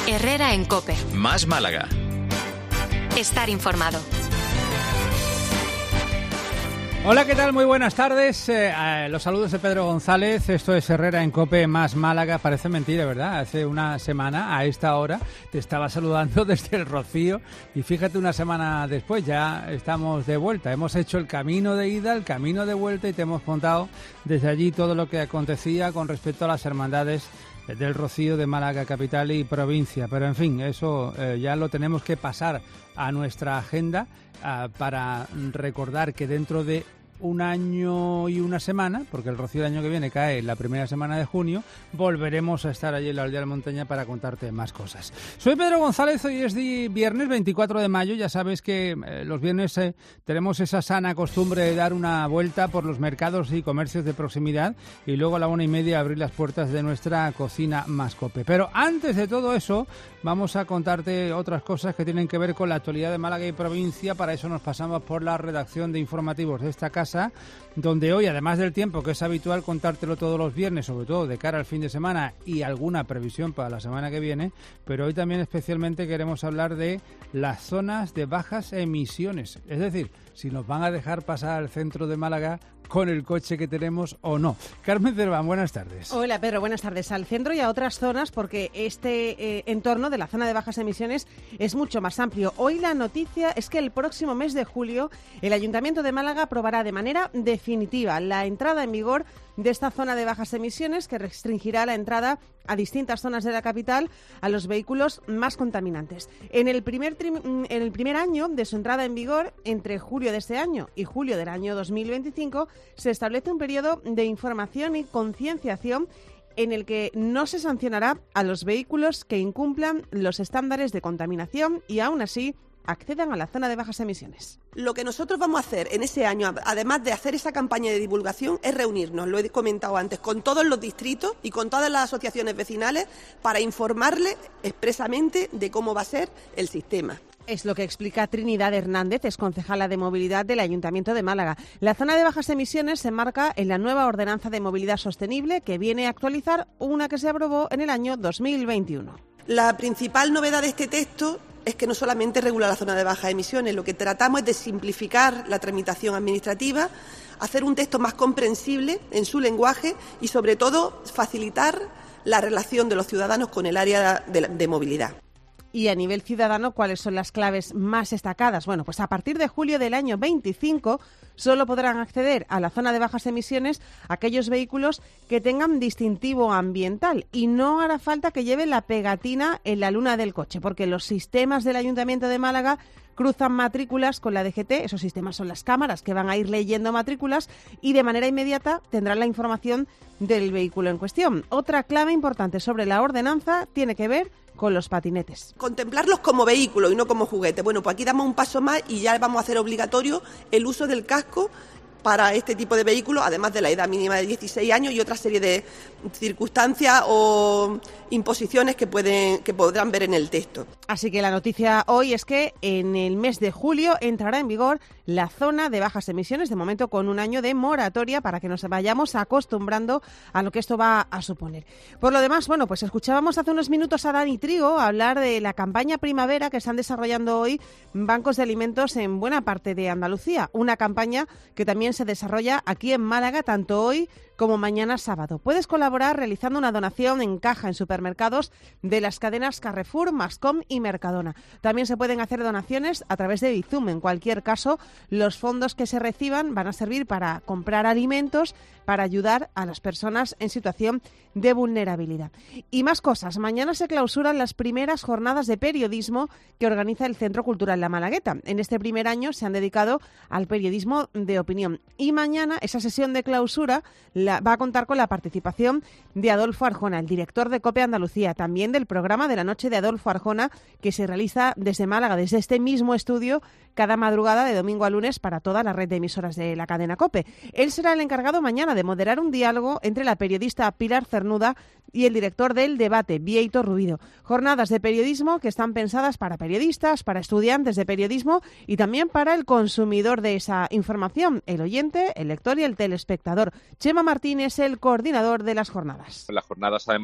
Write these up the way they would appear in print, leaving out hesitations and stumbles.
Herrera en COPE. Más Málaga. Estar informado. Hola, ¿qué tal? Muy buenas tardes. Los saludos de Pedro González. Esto es Herrera en COPE más Málaga. Parece mentira, ¿verdad? Hace una semana, a esta hora, te estaba saludando desde el Rocío. Y fíjate, una semana después ya estamos de vuelta. Hemos hecho el camino de ida, el camino de vuelta y te hemos contado desde allí todo lo que acontecía con respecto a las hermandades del Rocío de Málaga capital y provincia. Pero en fin, eso ya lo tenemos que pasar a nuestra agenda para recordar que dentro de un año y una semana, porque el Rocío del año que viene cae la primera semana de junio, volveremos a estar allí en la Aldea de la Montaña para contarte más cosas. Soy Pedro González, hoy es viernes 24 de mayo, ya sabes que los viernes tenemos esa sana costumbre de dar una vuelta por los mercados y comercios de proximidad y luego a la 1:30 abrir las puertas de nuestra cocina más COPE. Pero antes de todo eso, vamos a contarte otras cosas que tienen que ver con la actualidad de Málaga y provincia. Para eso nos pasamos por la redacción de informativos de esta casa, donde hoy, además del tiempo que es habitual contártelo todos los viernes, sobre todo de cara al fin de semana y alguna previsión para la semana que viene, pero hoy también especialmente queremos hablar de las zonas de bajas emisiones, es decir, si nos van a dejar pasar al centro de Málaga con el coche que tenemos o no. Carmen Cerván, buenas tardes. Hola Pedro, buenas tardes. Al centro y a otras zonas, porque este entorno de la zona de bajas emisiones es mucho más amplio. Hoy la noticia es que el próximo mes de julio el Ayuntamiento de Málaga aprobará de manera definitiva la entrada en vigor de esta zona de bajas emisiones, que restringirá la entrada a distintas zonas de la capital a los vehículos más contaminantes. En el primer año de su entrada en vigor, entre julio de este año y julio del año 2025, se establece un periodo de información y concienciación en el que no se sancionará a los vehículos que incumplan los estándares de contaminación y aún así accedan a la zona de bajas emisiones. Lo que nosotros vamos a hacer en ese año, además de hacer esa campaña de divulgación, es reunirnos, lo he comentado antes, con todos los distritos y con todas las asociaciones vecinales para informarles expresamente de cómo va a ser el sistema. Es lo que explica Trinidad Hernández, es concejala de movilidad del Ayuntamiento de Málaga. La zona de bajas emisiones se enmarca en la nueva Ordenanza de Movilidad Sostenible, que viene a actualizar una que se aprobó en el año 2021. La principal novedad de este texto es que no solamente regula la zona de bajas emisiones, lo que tratamos es de simplificar la tramitación administrativa, hacer un texto más comprensible en su lenguaje y, sobre todo, facilitar la relación de los ciudadanos con el área de movilidad. Y a nivel ciudadano, ¿cuáles son las claves más destacadas? Bueno, pues a partir de julio del año 25 solo podrán acceder a la zona de bajas emisiones aquellos vehículos que tengan distintivo ambiental y no hará falta que lleven la pegatina en la luna del coche, porque los sistemas del Ayuntamiento de Málaga cruzan matrículas con la DGT. Esos sistemas son las cámaras que van a ir leyendo matrículas y de manera inmediata tendrán la información del vehículo en cuestión. Otra clave importante sobre la ordenanza tiene que ver con los patinetes. Contemplarlos como vehículo y no como juguete. Bueno, pues aquí damos un paso más y ya vamos a hacer obligatorio el uso del casco para este tipo de vehículos, además de la edad mínima de 16 años y otra serie de circunstancias o imposiciones que podrán ver en el texto. Así que la noticia hoy es que en el mes de julio entrará en vigor la zona de bajas emisiones, de momento con un año de moratoria para que nos vayamos acostumbrando a lo que esto va a suponer. Por lo demás, bueno, pues escuchábamos hace unos minutos a Dani Trigo hablar de la campaña primavera que están desarrollando hoy bancos de alimentos en buena parte de Andalucía, una campaña que también se desarrolla aquí en Málaga, tanto hoy como mañana sábado. Puedes colaborar realizando una donación en caja en supermercados de las cadenas Carrefour, Mascom y Mercadona. También se pueden hacer donaciones a través de Bizum. En cualquier caso, los fondos que se reciban van a servir para comprar alimentos, para ayudar a las personas en situación de vulnerabilidad. Y más cosas. Mañana se clausuran las primeras jornadas de periodismo que organiza el Centro Cultural La Malagueta. En este primer año se han dedicado al periodismo de opinión. Y mañana esa sesión de clausura va a contar con la participación de Adolfo Arjona, el director de COPE Andalucía, también del programa de la noche de Adolfo Arjona, que se realiza desde Málaga, desde este mismo estudio, cada madrugada de domingo a lunes para toda la red de emisoras de la cadena COPE. Él será el encargado mañana de moderar un diálogo entre la periodista Pilar Cernuda y el director del debate, Bieito Rubido. Jornadas de periodismo que están pensadas para periodistas, para estudiantes de periodismo y también para el consumidor de esa información, el oyente, el lector y el telespectador. Chema Martín es el coordinador de las jornadas. Las jornadas, además,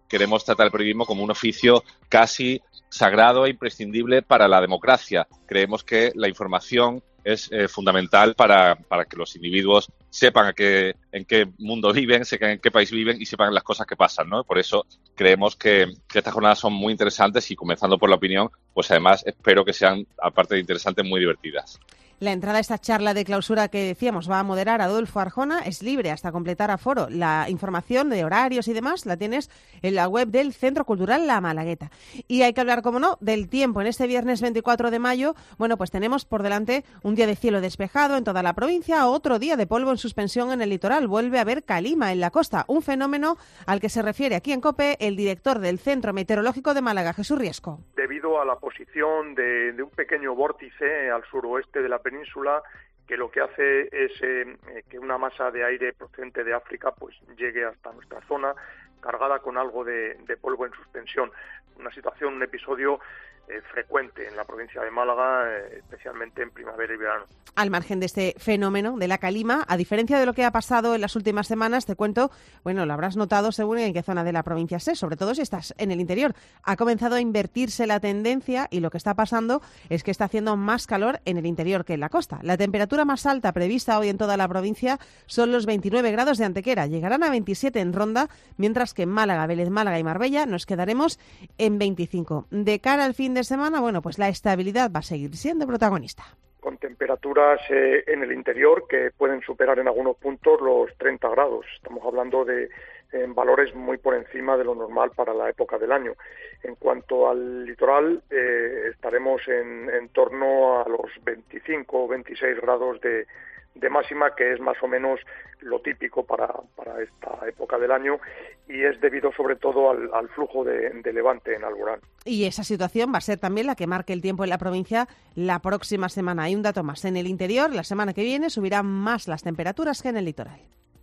queremos tratar el periodismo como un oficio casi sagrado e imprescindible para la democracia. Creemos que la información es fundamental para que los individuos sepan en qué mundo viven, sepan en qué país viven y sepan las cosas que pasan, ¿no? Por eso creemos que estas jornadas son muy interesantes y, comenzando por la opinión, pues además espero que sean, aparte de interesantes, muy divertidas. La entrada a esta charla de clausura que decíamos va a moderar Adolfo Arjona, es libre hasta completar aforo. La información de horarios y demás la tienes en la web del Centro Cultural La Malagueta. Y hay que hablar, como no, del tiempo. En este viernes 24 de mayo, bueno, pues tenemos por delante un día de cielo despejado en toda la provincia, otro día de polvo en suspensión en el litoral. Vuelve a haber calima en la costa, un fenómeno al que se refiere aquí en COPE el director del Centro Meteorológico de Málaga, Jesús Riesco. Debido a la posición de un pequeño vórtice al suroeste de la península, que lo que hace es que una masa de aire procedente de África pues llegue hasta nuestra zona cargada con algo de polvo en suspensión. Una situación, un episodio frecuente en la provincia de Málaga, especialmente en primavera y verano. Al margen de este fenómeno de la calima, a diferencia de lo que ha pasado en las últimas semanas, te cuento, bueno, lo habrás notado según en qué zona de la provincia estés, sobre todo si estás en el interior. Ha comenzado a invertirse la tendencia y lo que está pasando es que está haciendo más calor en el interior que en la costa. La temperatura más alta prevista hoy en toda la provincia son los 29 grados de Antequera. Llegarán a 27 en Ronda, mientras que en Málaga, Vélez, Málaga y Marbella nos quedaremos en 25. De cara al fin de semana, bueno, pues la estabilidad va a seguir siendo protagonista. Con temperaturas en el interior que pueden superar en algunos puntos los 30 grados. Estamos hablando de valores muy por encima de lo normal para la época del año. En cuanto al litoral, estaremos en torno a los 25 o 26 grados de máxima, que es más o menos lo típico para esta época del año, y es debido sobre todo al flujo de levante en Alborán. Y esa situación va a ser también la que marque el tiempo en la provincia la próxima semana. Hay un dato más. En el interior, la semana que viene, subirán más las temperaturas que en el litoral.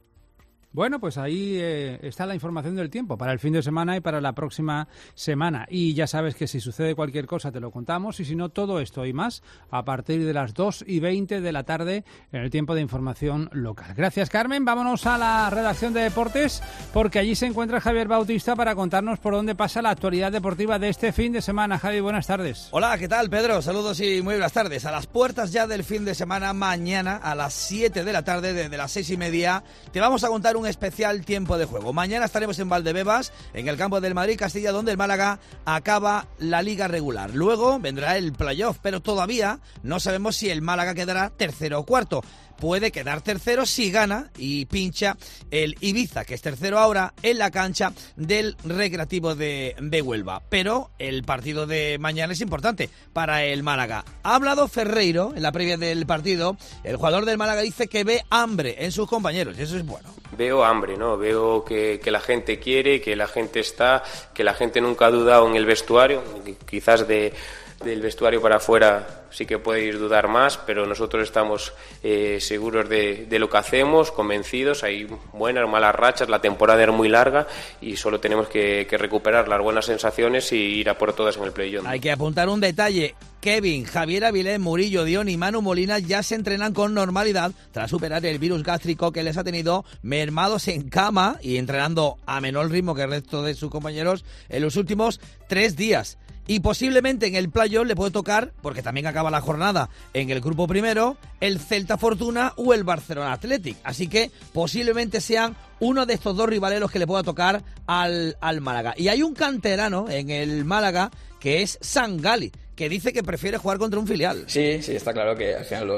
Bueno, pues ahí está la información del tiempo para el fin de semana y para la próxima semana. Y ya sabes que si sucede cualquier cosa te lo contamos, y si no, todo esto y más a partir de las 2:20 de la tarde en el tiempo de información local. Gracias, Carmen. Vámonos a la redacción de deportes, porque allí se encuentra Javier Bautista para contarnos por dónde pasa la actualidad deportiva de este fin de semana. Javi, buenas tardes. Hola, ¿qué tal, Pedro? Saludos y muy buenas tardes. A las puertas ya del fin de semana, mañana a las 7 de la tarde, desde las 6:30, te vamos a contar un especial tiempo de juego. Mañana estaremos en Valdebebas, en el campo del Madrid-Castilla, donde el Málaga acaba la liga regular. Luego vendrá el playoff, pero todavía no sabemos si el Málaga quedará tercero o cuarto. Puede quedar tercero si gana y pincha el Ibiza, que es tercero ahora, en la cancha del Recreativo de Huelva. Pero el partido de mañana es importante para el Málaga. Ha hablado Ferreiro en la previa del partido. El jugador del Málaga dice que ve hambre en sus compañeros, y eso es bueno. Veo hambre, ¿no? Veo que la gente quiere, que la gente está, que la gente nunca ha dudado en el vestuario, quizás del vestuario para afuera sí que podéis dudar más, pero nosotros estamos seguros de lo que hacemos, convencidos. Hay buenas, malas rachas, la temporada es muy larga y solo tenemos que recuperar las buenas sensaciones y ir a por todas en el play-off. Hay que apuntar un detalle. Kevin, Javier Avilés, Murillo, Dion y Manu Molina ya se entrenan con normalidad tras superar el virus gástrico que les ha tenido mermados en cama y entrenando a menor ritmo que el resto de sus compañeros en los últimos 3 días. Y posiblemente en el playoff le puede tocar, porque también acaba la jornada en el grupo primero, el Celta Fortuna o el Barcelona Athletic. Así que posiblemente sean uno de estos dos rivales los que le pueda tocar al Málaga. Y hay un canterano en el Málaga que es Sangali, que dice que prefiere jugar contra un filial. Sí, está claro que al final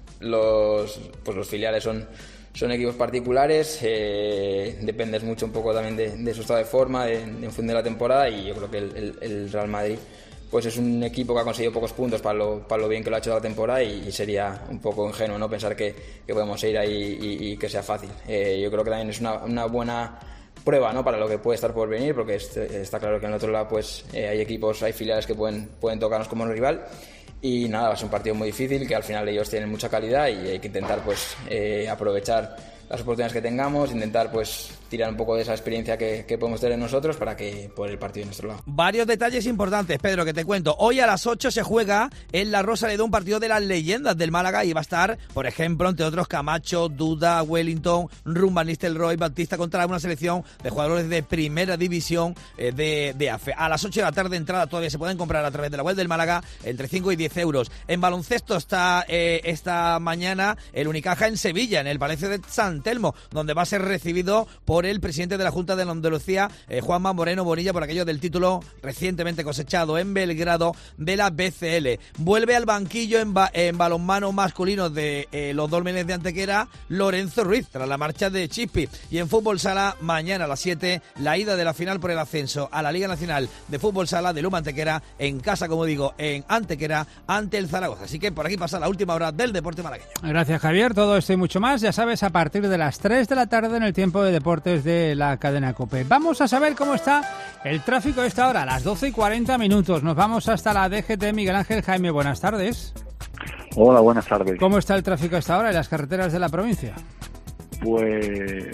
los filiales son equipos particulares, dependes mucho un poco también de su estado de forma, en función de la temporada, y yo creo que el Real Madrid pues es un equipo que ha conseguido pocos puntos para lo bien que lo ha hecho toda la temporada, y sería un poco ingenuo no pensar que podemos ir ahí y que sea fácil. Yo creo que también es una buena prueba, ¿no?, para lo que puede estar por venir, porque está claro que en el otro lado pues hay equipos, hay filiales que pueden tocarnos como un rival. Y nada, va a ser un partido muy difícil, que al final ellos tienen mucha calidad y hay que intentar pues aprovechar las oportunidades que tengamos, intentar pues tirar un poco de esa experiencia que podemos tener nosotros para que por el partido de nuestro lado. Varios detalles importantes, Pedro, que te cuento. Hoy a las 8 se juega en la Rosaleda un partido de las leyendas del Málaga y va a estar, por ejemplo, entre otros, Camacho, Duda, Wellington, Rumba, Van Nistelrooy, Batista, contra una selección de jugadores de primera división de AFE. A las 8 de la tarde entrada todavía se pueden comprar a través de la web del Málaga entre 5 y 10 euros. En baloncesto está esta mañana el Unicaja en Sevilla, en el Palacio de San Telmo, donde va a ser recibido por el presidente de la Junta de Andalucía, Juanma Moreno Bonilla, por aquello del título recientemente cosechado en Belgrado de la BCL. Vuelve al banquillo en balonmano masculino de los Dólmenes de Antequera Lorenzo Ruiz, tras la marcha de Chispi. Y en fútbol sala, mañana a las 7, la ida de la final por el ascenso a la Liga Nacional de Fútbol Sala de Luma Antequera, en casa, como digo, en Antequera, ante el Zaragoza. Así que por aquí pasa la última hora del deporte malagueño. Gracias, Javier. Todo esto y mucho más, ya sabes, a partir de las 3 de la tarde en el tiempo de deportes de la cadena COPE. Vamos a saber cómo está el tráfico a esta hora, a las 12:40. Nos vamos hasta la DGT. Miguel Ángel Jaime, buenas tardes. Hola, buenas tardes. ¿Cómo está el tráfico a esta hora en las carreteras de la provincia? Pues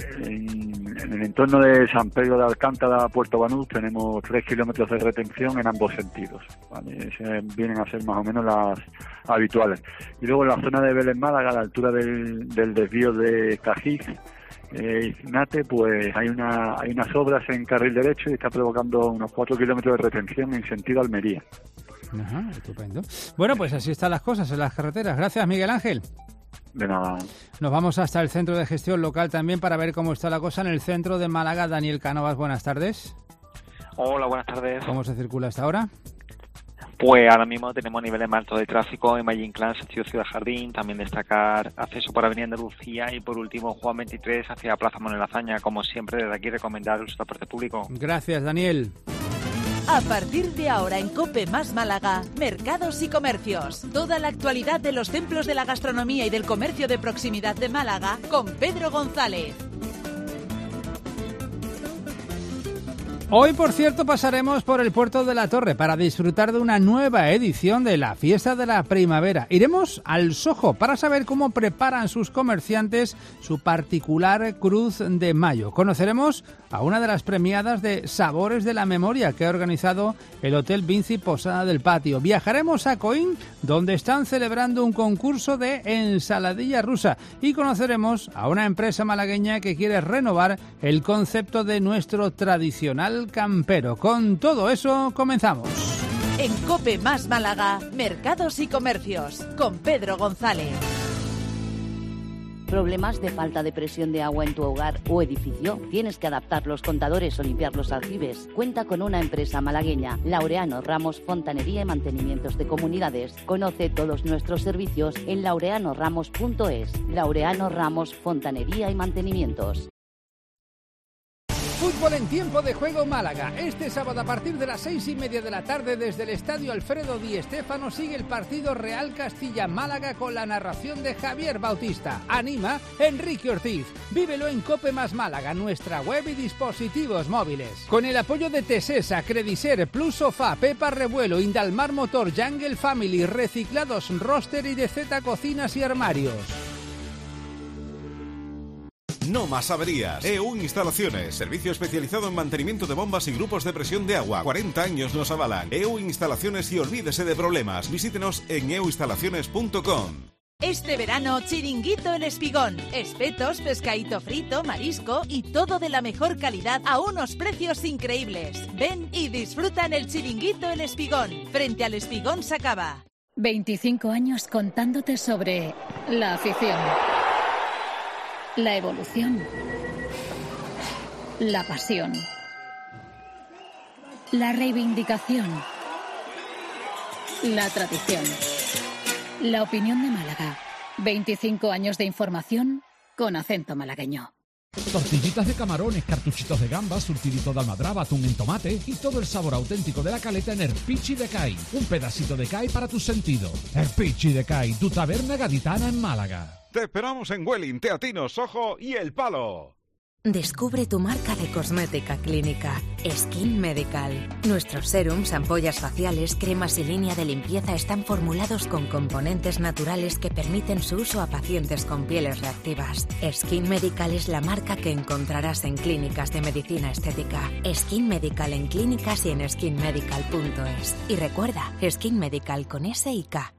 en el entorno de San Pedro de Alcántara a Puerto Banús tenemos 3 kilómetros de retención en ambos sentidos, ¿vale? Vienen a ser más o menos las habituales. Y luego en la zona de Vélez Málaga, a la altura del desvío de Cajiz, Ignate, pues hay unas obras en carril derecho y está provocando unos 4 kilómetros de retención en sentido Almería. Ajá, estupendo. Bueno, pues así están las cosas en las carreteras. Gracias, Miguel Ángel. De nada. Nos vamos hasta el Centro de Gestión Local también para ver cómo está la cosa en el centro de Málaga. Daniel Cánovas, buenas tardes. Hola, buenas tardes. ¿Cómo se circula hasta ahora? Pues ahora mismo tenemos niveles más altos de tráfico en Valle Inclán, sentido Ciudad Jardín, también destacar acceso por Avenida Andalucía y por último Juan 23 hacia Plaza Manuel Azaña. Como siempre, desde aquí recomendar el transporte público. Gracias, Daniel. A partir de ahora en COPE más Málaga, mercados y comercios. Toda la actualidad de los templos de la gastronomía y del comercio de proximidad de Málaga con Pedro González. Hoy, por cierto, pasaremos por el Puerto de la Torre para disfrutar de una nueva edición de la Fiesta de la Primavera. Iremos al Sojo para saber cómo preparan sus comerciantes su particular Cruz de Mayo. Conoceremos a una de las premiadas de Sabores de la Memoria que ha organizado el Hotel Vinci Posada del Patio. Viajaremos a Coín, donde están celebrando un concurso de ensaladilla rusa, y conoceremos a una empresa malagueña que quiere renovar el concepto de nuestro tradicional campero. Con todo eso, comenzamos. En COPE más Málaga, mercados y comercios, con Pedro González. ¿Problemas de falta de presión de agua en tu hogar o edificio? ¿Tienes que adaptar los contadores o limpiar los aljibes? Cuenta con una empresa malagueña, Laureano Ramos Fontanería y Mantenimientos de Comunidades. Conoce todos nuestros servicios en laureanoramos.es. Laureano Ramos Fontanería y Mantenimientos. Fútbol en tiempo de juego Málaga. Este sábado a partir de las 6:30 de la tarde desde el Estadio Alfredo Di Stéfano sigue el partido Real Castilla-Málaga con la narración de Javier Bautista. Anima Enrique Ortiz. Vívelo en COPE más Málaga, nuestra web y dispositivos móviles. Con el apoyo de Tesesa, Crediser, Plus Sofá, Pepa Revuelo, Indalmar Motor, Jungle Family, Reciclados Roster y de Z Cocinas y Armarios. No más averías. EU Instalaciones, servicio especializado en mantenimiento de bombas y grupos de presión de agua. 40 años nos avalan. EU Instalaciones y olvídese de problemas. Visítenos en euinstalaciones.com. Este verano, chiringuito El Espigón. Espetos, pescadito frito, marisco y todo de la mejor calidad a unos precios increíbles. Ven y disfruta en el chiringuito El Espigón, frente al Espigón Sacaba. 25 años contándote sobre la afición. La evolución, la pasión, la reivindicación, la tradición, la opinión de Málaga. 25 años de información con acento malagueño. Tortillitas de camarones, cartuchitos de gambas, surtidito de almadraba, atún en tomate y todo el sabor auténtico de la caleta en Erpichi de Cai. Un pedacito de Cai para tus sentidos. Erpichi de Cai, tu taberna gaditana en Málaga. Te esperamos en Welling, Teatinos, Sojo y El Palo. Descubre tu marca de cosmética clínica, Skin Medical. Nuestros serums, ampollas faciales, cremas y línea de limpieza están formulados con componentes naturales que permiten su uso a pacientes con pieles reactivas. Skin Medical es la marca que encontrarás en clínicas de medicina estética. Skin Medical en clínicas y en skinmedical.es. Y recuerda, Skin Medical con S y K.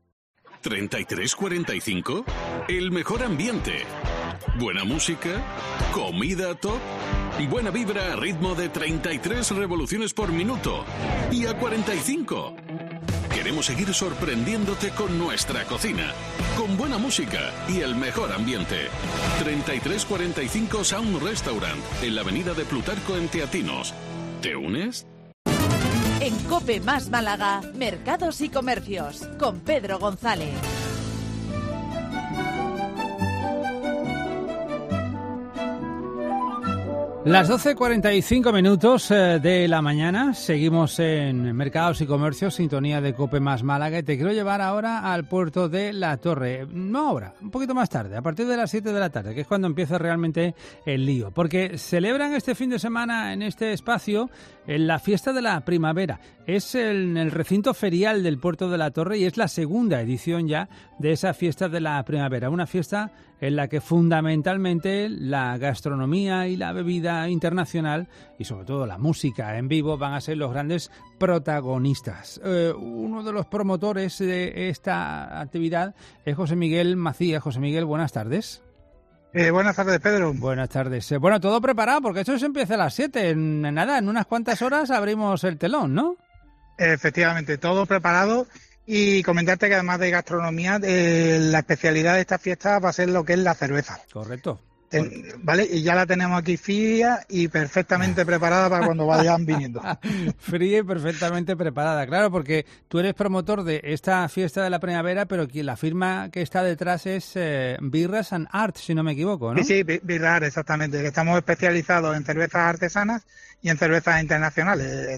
33-45, el mejor ambiente. Buena música, comida top, buena vibra a ritmo de 33 revoluciones por minuto. Y a 45. Queremos seguir sorprendiéndote con nuestra cocina, con buena música y el mejor ambiente. 33-45 Sound Restaurant, en la avenida de Plutarco en Teatinos. ¿Te unes? En COPE más Málaga, Mercados y Comercios, con Pedro González. Las 12:45 de la mañana, seguimos en Mercados y Comercios, sintonía de COPE más Málaga, y te quiero llevar ahora al puerto de La Torre. No ahora, un poquito más tarde, a partir de las 7 de la tarde, que es cuando empieza realmente el lío, porque celebran este fin de semana en este espacio la fiesta de la primavera. Es en el recinto ferial del puerto de La Torre y es la segunda edición ya de esa fiesta de la primavera, una fiesta en la que fundamentalmente la gastronomía y la bebida internacional y sobre todo la música en vivo van a ser los grandes protagonistas. Uno de los promotores de esta actividad es José Miguel Macías. José Miguel, buenas tardes. Buenas tardes, Pedro. Buenas tardes. Bueno, todo preparado porque esto se empieza a las 7. En unas cuantas horas abrimos el telón, ¿no? Efectivamente, todo preparado. Y comentarte que además de gastronomía, la especialidad de esta fiesta va a ser lo que es la cerveza. Correcto. ¿Vale? Y ya la tenemos aquí fría y perfectamente preparada para cuando vayan viniendo. Fría y perfectamente preparada, claro, porque tú eres promotor de esta fiesta de la primavera, pero la firma que está detrás es Birras and Art, si no me equivoco, ¿no? Sí, Birras, exactamente. Que estamos especializados en cervezas artesanas y en cervezas internacionales.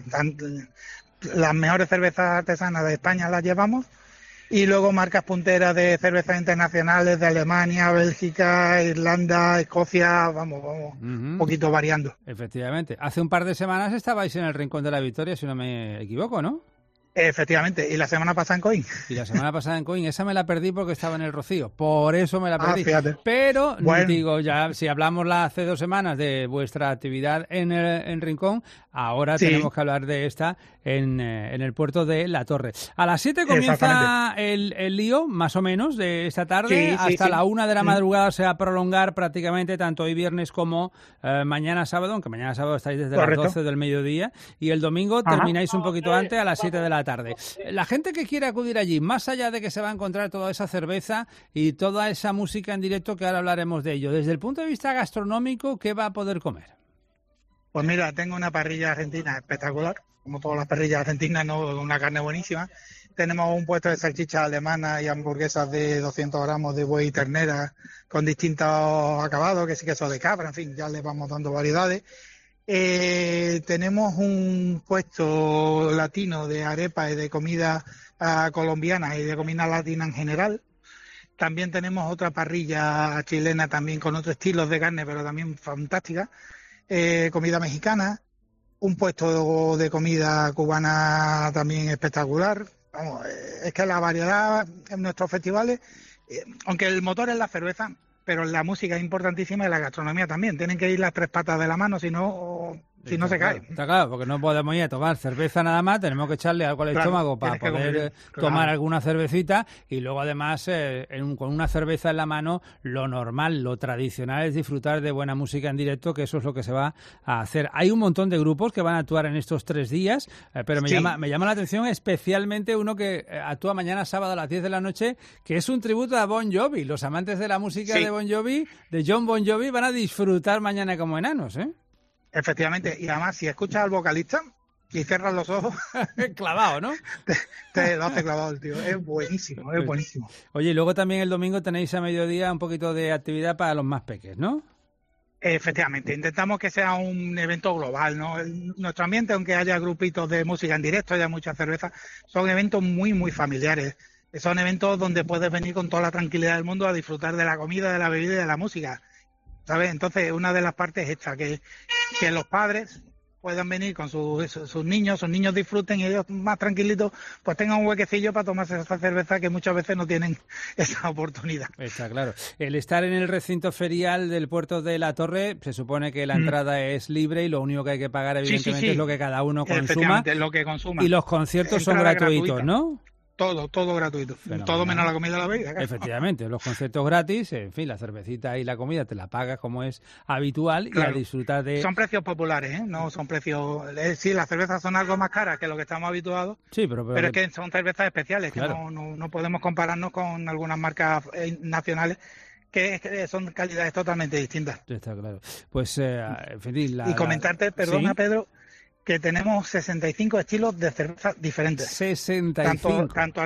Las mejores cervezas artesanas de España las llevamos y luego marcas punteras de cervezas internacionales de Alemania, Bélgica, Irlanda, Escocia, vamos, un poquito variando. Efectivamente. Hace un par de semanas estabais en el Rincón de la Victoria, si no me equivoco, ¿no? Efectivamente, y la semana pasada en Coín. Y la semana pasada en Coín, esa me la perdí porque estaba en el Rocío, por eso me la perdí. Fíjate. Pero, bueno, digo, ya si hablamos hace 2 semanas de vuestra actividad en Rincón, ahora tenemos que hablar de esta en el puerto de La Torre. A las 7 comienza el lío, más o menos, de esta tarde, hasta la 1 de la madrugada se va a prolongar prácticamente tanto hoy viernes como mañana sábado, aunque mañana sábado estáis desde las 12 del mediodía, y el domingo termináis un poquito antes, a las 7 de la tarde. La gente que quiere acudir allí, más allá de que se va a encontrar toda esa cerveza y toda esa música en directo, que ahora hablaremos de ello, desde el punto de vista gastronómico, ¿qué va a poder comer? Pues mira, tengo una parrilla argentina espectacular, como todas las parrillas argentinas, ¿no? Una carne buenísima. Tenemos un puesto de salchichas alemanas y hamburguesas de 200 gramos de buey y ternera con distintos acabados, que sí, queso de cabra, en fin, ya le vamos dando variedades. Tenemos un puesto latino de arepa y de comida colombiana y de comida latina en general. También tenemos otra parrilla chilena también con otros estilos de carne, pero también fantástica. Comida mexicana, un puesto de comida cubana también espectacular. Vamos, es que la variedad en nuestros festivales, aunque el motor es la cerveza, pero la música es importantísima y la gastronomía también. Tienen que ir las 3 patas de la mano, si no se cae. Está claro, porque no podemos ir a tomar cerveza nada más, tenemos que echarle algo al estómago para poder tomar alguna cervecita, y luego además con una cerveza en la mano, lo normal, lo tradicional es disfrutar de buena música en directo, que eso es lo que se va a hacer. Hay un montón de grupos que van a actuar en estos 3 días, pero me llama la atención especialmente uno que actúa mañana sábado a las 10 de la noche, que es un tributo a Bon Jovi. Los amantes de la música de Bon Jovi, de John Bon Jovi, van a disfrutar mañana como enanos, ¿eh? Efectivamente, y además si escuchas al vocalista y cierras los ojos... clavado, ¿no? Te lo hace clavado el tío, es buenísimo, es buenísimo. Oye, y luego también el domingo tenéis a mediodía un poquito de actividad para los más peques, ¿no? Efectivamente, intentamos que sea un evento global, ¿no? Nuestro ambiente, aunque haya grupitos de música en directo, haya mucha cerveza, son eventos muy, muy familiares. Son eventos donde puedes venir con toda la tranquilidad del mundo a disfrutar de la comida, de la bebida y de la música. ¿sabes? Entonces, una de las partes es esta, que los padres puedan venir con sus niños disfruten y ellos más tranquilitos, pues tengan un huequecillo para tomarse esa cerveza que muchas veces no tienen esa oportunidad. Está claro. El estar en el recinto ferial del puerto de la Torre, se supone que la entrada es libre y lo único que hay que pagar, evidentemente, es lo que cada uno consuma. Lo que consuma. Y los conciertos son gratuitos, ¿no? Todo gratuito. Fenomenal. Todo menos la comida y la bebida. Claro. Efectivamente, los conciertos gratis, en fin, la cervecita y la comida te la pagas como es habitual, claro. Y a disfrutar de... Son precios populares, ¿eh? No son precios... Sí, las cervezas son algo más caras que lo que estamos habituados, sí, pero es que son cervezas especiales, claro. Que no podemos compararnos con algunas marcas nacionales que son calidades totalmente distintas. Está claro. Pues, en fin, y comentarte, perdona, ¿sí? Pedro, que tenemos 65 estilos de cerveza diferentes. 65. Tanto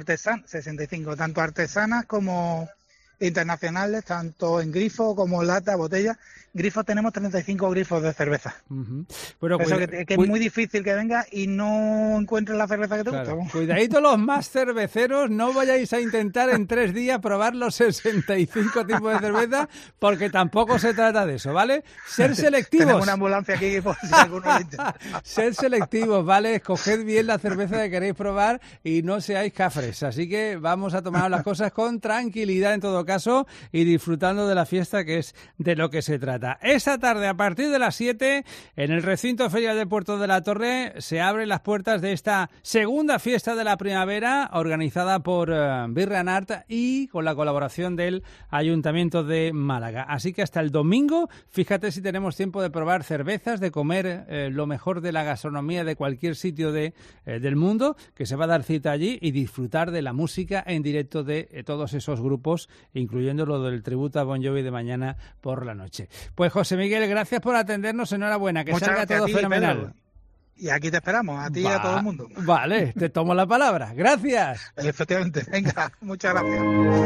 artesanas como internacionales, tanto en grifo como lata, botella. Grifos tenemos 35 grifos de cerveza. Uh-huh. Bueno, eso que es muy difícil que venga y no encuentres la cerveza que te gusta. Cuidadito los más cerveceros, no vayáis a intentar en 3 días probar los 65 tipos de cerveza, porque tampoco se trata de eso, ¿vale? Ser selectivos. Tenemos una ambulancia aquí por si alguno lo intenta. Ser selectivos, ¿vale? Escoged bien la cerveza que queréis probar y no seáis cafres. Así que vamos a tomar las cosas con tranquilidad en todo caso y disfrutando de la fiesta, que es de lo que se trata. Esta tarde, a partir de las 7, en el recinto ferial del Puerto de la Torre, se abren las puertas de esta segunda fiesta de la primavera, organizada por Birra Nart y con la colaboración del Ayuntamiento de Málaga. Así que hasta el domingo, fíjate si tenemos tiempo de probar cervezas, de comer lo mejor de la gastronomía de cualquier sitio del mundo, que se va a dar cita allí, y disfrutar de la música en directo de todos esos grupos, incluyendo lo del tributo a Bon Jovi de mañana por la noche. Pues José Miguel, gracias por atendernos, enhorabuena, que salga todo fenomenal. Pedro. Y aquí te esperamos, a ti y a todo el mundo. Vale, te tomo la palabra. Gracias. Efectivamente, venga, muchas gracias.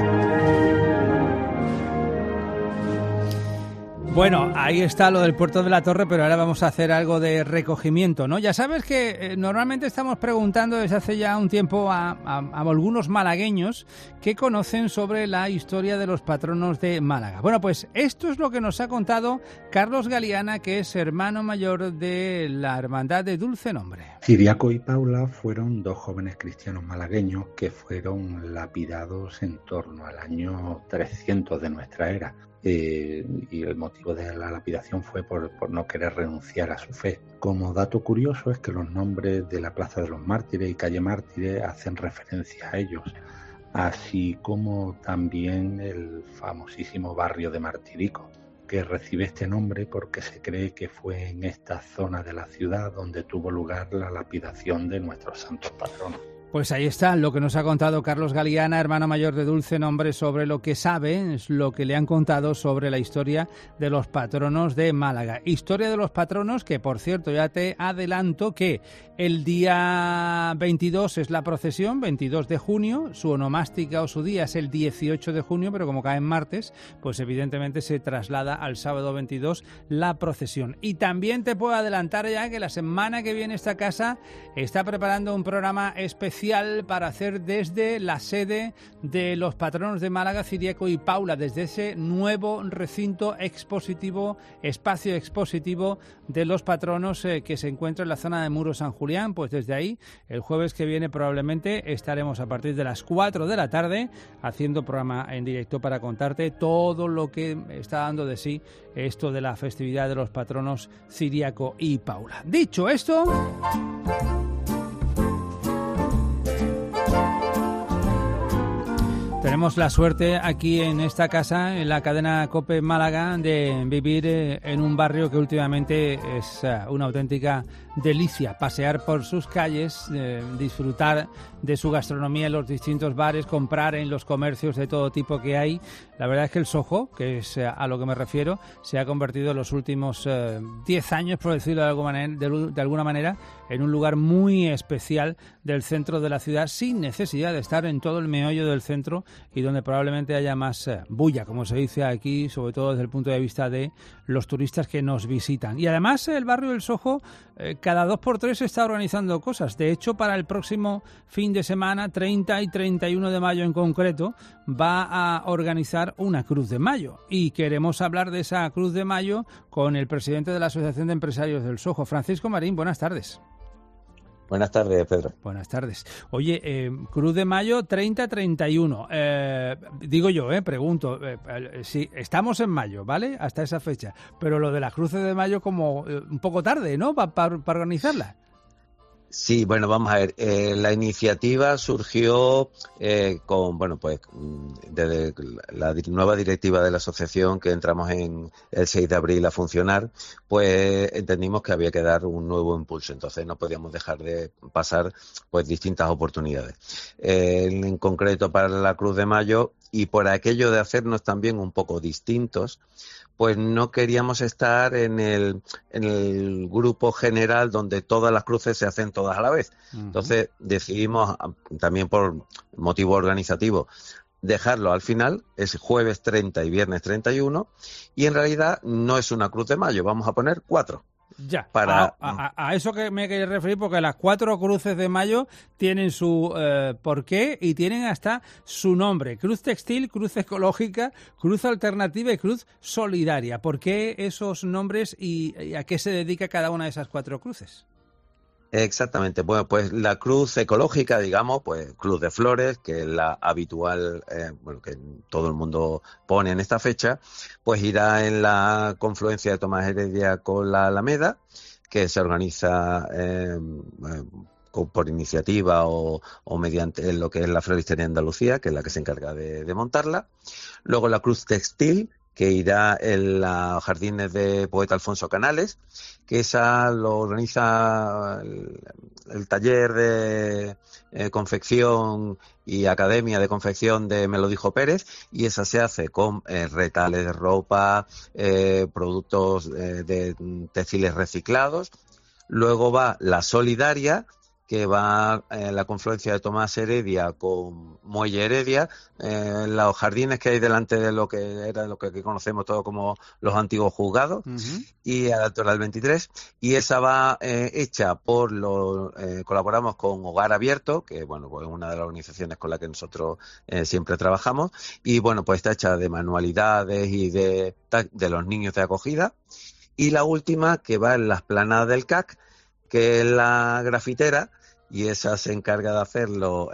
Bueno, ahí está lo del Puerto de la Torre, pero ahora vamos a hacer algo de recogimiento, ¿no? Ya sabes que normalmente estamos preguntando desde hace ya un tiempo a algunos malagueños que conocen sobre la historia de los patronos de Málaga. Bueno, pues esto es lo que nos ha contado Carlos Galiana, que es hermano mayor de la Hermandad de Dulce Nombre. Ciriaco y Paula fueron 2 jóvenes cristianos malagueños que fueron lapidados en torno al año 300 de nuestra era. Y el motivo de la lapidación fue por no querer renunciar a su fe. Como dato curioso es que los nombres de la Plaza de los Mártires y Calle Mártires hacen referencia a ellos, así como también el famosísimo barrio de Martirico, que recibe este nombre porque se cree que fue en esta zona de la ciudad donde tuvo lugar la lapidación de nuestros santos patronos. Pues ahí está lo que nos ha contado Carlos Galiana, hermano mayor de Dulce Nombre, sobre lo que sabe, es lo que le han contado sobre la historia de los patronos de Málaga. Historia de los patronos que, por cierto, ya te adelanto que el día 22 es la procesión, 22 de junio, su onomástica o su día es el 18 de junio, pero como cae en martes, pues evidentemente se traslada al sábado 22 la procesión. Y también te puedo adelantar ya que la semana que viene esta casa está preparando un programa especial para hacer desde la sede de los patronos de Málaga, Ciriaco y Paula, desde ese nuevo recinto expositivo, espacio expositivo de los patronos que se encuentra en la zona de Muro San Julián. Pues desde ahí, el jueves que viene probablemente estaremos a partir de las 4 de la tarde haciendo programa en directo para contarte todo lo que está dando de sí esto de la festividad de los patronos Ciriaco y Paula. Dicho esto... Tenemos la suerte aquí en esta casa, en la cadena COPE Málaga, de vivir en un barrio que últimamente es una auténtica delicia. Pasear por sus calles, disfrutar de su gastronomía en los distintos bares, comprar en los comercios de todo tipo que hay. La verdad es que el Soho, que es a lo que me refiero, se ha convertido en los últimos 10 años, por decirlo de alguna manera, en un lugar muy especial del centro de la ciudad, sin necesidad de estar en todo el meollo del centro y donde probablemente haya más bulla, como se dice aquí, sobre todo desde el punto de vista de los turistas que nos visitan. Y además el barrio del Soho cada 2x3 está organizando cosas. De hecho, para el próximo fin de semana, 30 y 31 de mayo en concreto, va a organizar una Cruz de Mayo. Y queremos hablar de esa Cruz de Mayo con el presidente de la Asociación de Empresarios del Soho, Francisco Marín. Buenas tardes. Buenas tardes, Pedro. Buenas tardes. Oye, Cruz de Mayo 30-31. Digo yo, pregunto, si estamos en mayo, ¿vale? Hasta esa fecha. Pero lo de las Cruces de Mayo como un poco tarde, ¿no? Para organizarla. Sí, bueno, vamos a ver. La iniciativa surgió desde la nueva directiva de la asociación, que entramos en el 6 de abril a funcionar, pues entendimos que había que dar un nuevo impulso. Entonces no podíamos dejar de pasar pues distintas oportunidades. En concreto para la Cruz de Mayo, y por aquello de hacernos también un poco distintos, pues no queríamos estar en el grupo general donde todas las cruces se hacen todas a la vez. Uh-huh. Entonces decidimos, también por motivo organizativo, dejarlo al final, es jueves 30 y viernes 31, y en realidad no es una Cruz de Mayo, vamos a poner 4. Ya, a eso que me quería referir, porque las 4 cruces de mayo tienen su porqué y tienen hasta su nombre: Cruz Textil, Cruz Ecológica, Cruz Alternativa y Cruz Solidaria. ¿Por qué esos nombres y a qué se dedica cada una de esas 4 cruces? Exactamente. Bueno, pues la Cruz Ecológica, digamos, pues Cruz de Flores, que es la habitual, que todo el mundo pone en esta fecha, pues irá en la confluencia de Tomás Heredia con la Alameda, que se organiza por iniciativa o mediante lo que es la Floristería Andalucía, que es la que se encarga de montarla. Luego la Cruz Textil, que irá en los jardines de Poeta Alfonso Canales, que esa lo organiza el taller de confección y academia de confección de Me lo dijo Pérez, y esa se hace con retales de ropa, productos de textiles reciclados. Luego va la Solidaria, que va en la confluencia de Tomás Heredia con Muelle Heredia, los jardines que hay delante de lo que era lo que conocemos todos como los antiguos juzgados, uh-huh, y a la altura del 23, y esa va hecha por colaboramos con Hogar Abierto, que pues es una de las organizaciones con la que nosotros siempre trabajamos, y pues está hecha de manualidades y de los niños de acogida. Y la última, que va en la explanada del CAC, que es la grafitera, y esa se encarga de hacerlo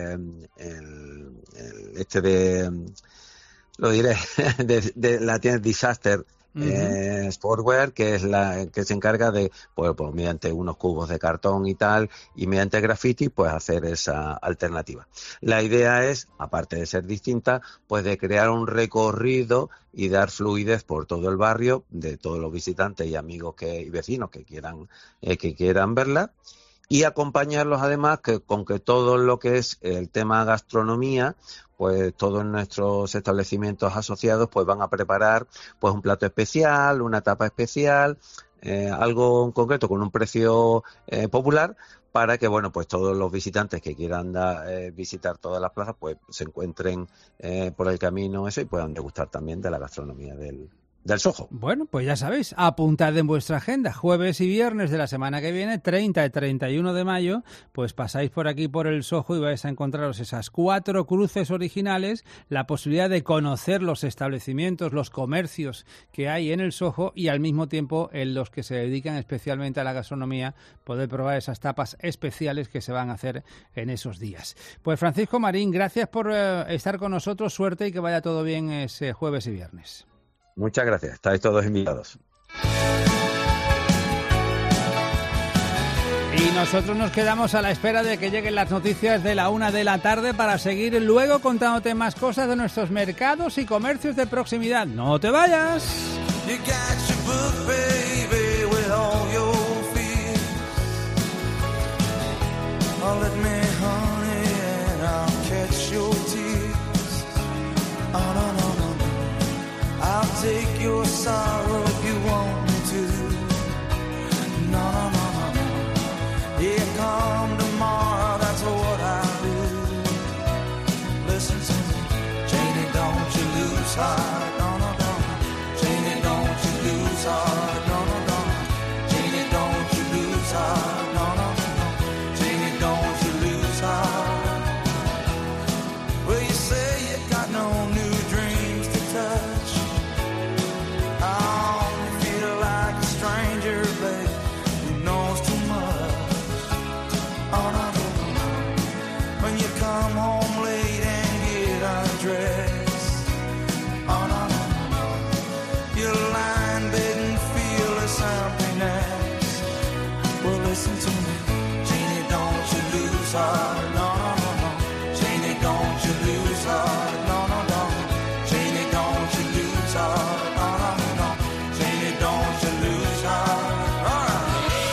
de la tienda Disaster, uh-huh, Sportwear, que es la que se encarga de, pues mediante unos cubos de cartón y tal, y mediante graffiti, pues hacer esa alternativa. La idea es, aparte de ser distinta, pues de crear un recorrido y dar fluidez por todo el barrio, de todos los visitantes y amigos y vecinos que quieran verla, y acompañarlos además con que todo lo que es el tema gastronomía, pues todos nuestros establecimientos asociados pues van a preparar pues un plato especial, una tapa especial, algo en concreto con un precio popular, para que pues todos los visitantes que quieran visitar todas las plazas pues se encuentren por el camino eso y puedan degustar también de la gastronomía del Soho. Bueno, pues ya sabéis, apuntad en vuestra agenda, jueves y viernes de la semana que viene, 30 y 31 de mayo, pues pasáis por aquí por el Soho y vais a encontraros esas 4 cruces originales, la posibilidad de conocer los establecimientos, los comercios que hay en el Soho, y al mismo tiempo en los que se dedican especialmente a la gastronomía, poder probar esas tapas especiales que se van a hacer en esos días. Pues Francisco Marín, gracias por estar con nosotros, suerte y que vaya todo bien ese jueves y viernes. Muchas gracias, estáis todos invitados. Y nosotros nos quedamos a la espera de que lleguen las noticias de la 1 de la tarde para seguir luego contándote más cosas de nuestros mercados y comercios de proximidad. ¡No te vayas! I'll take your sorrow if you want me to. No, no, no, no, no. Yeah, come tomorrow, that's what I'll do. Listen to me. lose heart, no, no, no, no. Janie, don't you lose heart, no, no, no. Janie, don't you lose heart, no, no, no. Janie, don't you lose heart, all right.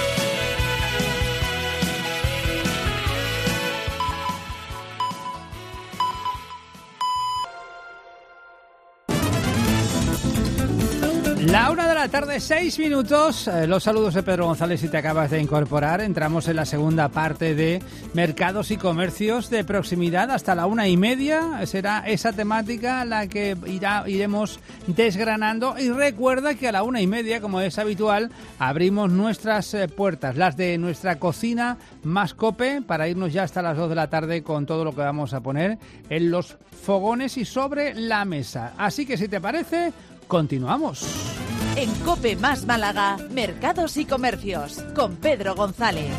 La 1:00 PM, 6 minutos. Los saludos de Pedro González si te acabas de incorporar. Entramos en la segunda parte de mercados y comercios de proximidad hasta la 1:30. Será esa temática la que iremos desgranando. Y recuerda que a la 1:30, como es habitual, abrimos nuestras puertas, las de nuestra cocina más cope, para irnos ya hasta las 2 de la tarde con todo lo que vamos a poner en los fogones y sobre la mesa. Así que si te parece, continuamos. En COPE más Málaga, mercados y comercios, con Pedro González.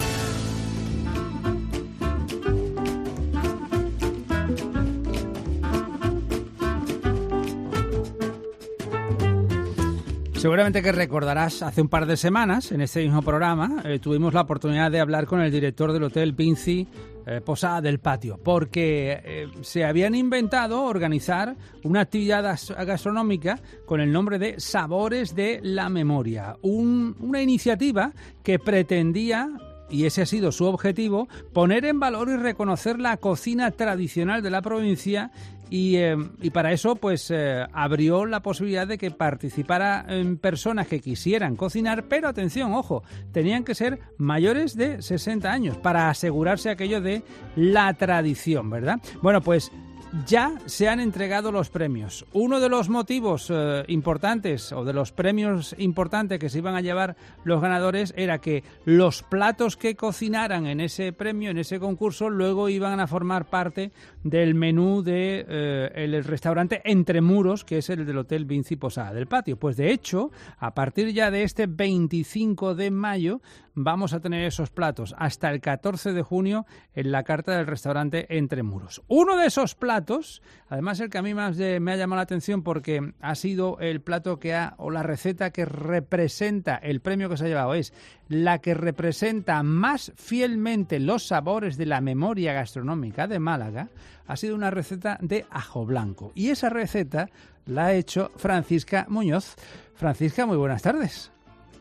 Seguramente que recordarás, hace un par de semanas, en este mismo programa, tuvimos la oportunidad de hablar con el director del Hotel Vinci Posada del Patio, porque se habían inventado organizar una actividad gastronómica con el nombre de Sabores de la Memoria, una iniciativa que pretendía, y ese ha sido su objetivo, poner en valor y reconocer la cocina tradicional de la provincia y para eso pues abrió la posibilidad de que participara personas que quisieran cocinar, pero atención, ojo, tenían que ser mayores de 60 años para asegurarse aquello de la tradición, ¿verdad? Bueno, pues ya se han entregado los premios. Uno de los motivos importantes, o de los premios importantes que se iban a llevar los ganadores, era que los platos que cocinaran en ese premio, en ese concurso, luego iban a formar parte del menú de el restaurante Entre Muros, que es el del Hotel Vinci Posada del Patio. Pues de hecho, a partir ya de este 25 de mayo, vamos a tener esos platos hasta el 14 de junio en la carta del restaurante Entre Muros. Uno de esos platos, además el que a mí más me ha llamado la atención porque ha sido el plato o la receta que representa, el premio que se ha llevado es la que representa más fielmente los sabores de la memoria gastronómica de Málaga, ha sido una receta de ajo blanco. Y esa receta la ha hecho Francisca Muñoz. Francisca, muy buenas tardes.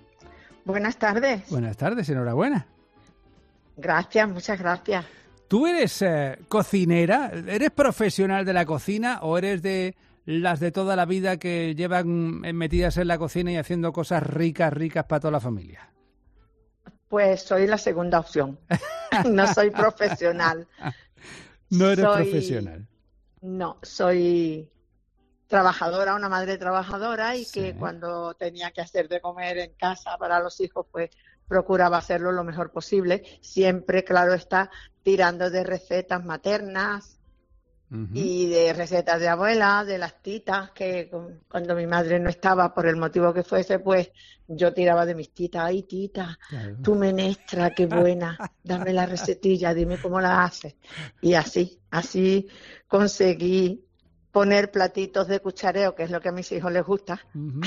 Buenas tardes. Buenas tardes, enhorabuena. Gracias, muchas gracias. ¿Tú eres cocinera? ¿Eres profesional de la cocina o eres de las de toda la vida que llevan metidas en la cocina y haciendo cosas ricas para toda la familia? Pues soy la segunda opción. No soy profesional. ¿No eres profesional? No, soy trabajadora, una madre trabajadora y sí, que cuando tenía que hacer de comer en casa para los hijos, pues procuraba hacerlo lo mejor posible. Siempre, claro está, tirando de recetas maternas y de recetas de abuela, de las titas, que cuando mi madre no estaba, por el motivo que fuese, pues yo tiraba de mis titas. Ay, tita, tu menestra, qué buena, dame la recetilla, dime cómo la haces. Y así conseguí poner platitos de cuchareo, que es lo que a mis hijos les gusta,